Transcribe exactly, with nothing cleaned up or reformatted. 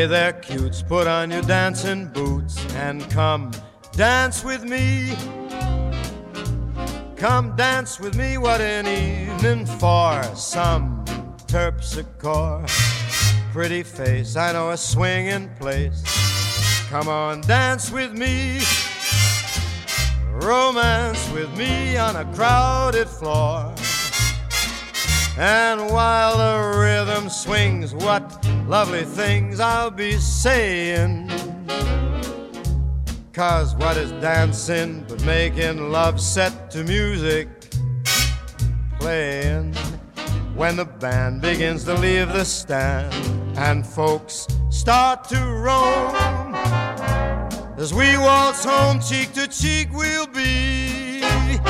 Hey there, cutes, put on your dancing boots and come dance with me. Come dance with me, what an evening for some terpsichore. Pretty face, I know a swinging place. Come on, dance with me. Romance with me on a crowded floor. And while the rhythm swings, what lovely things I'll be saying. 'Cause what is dancing but making love set to music playing when the band begins to leave the stand and folks start to roam. As we waltz home cheek to cheek we'll be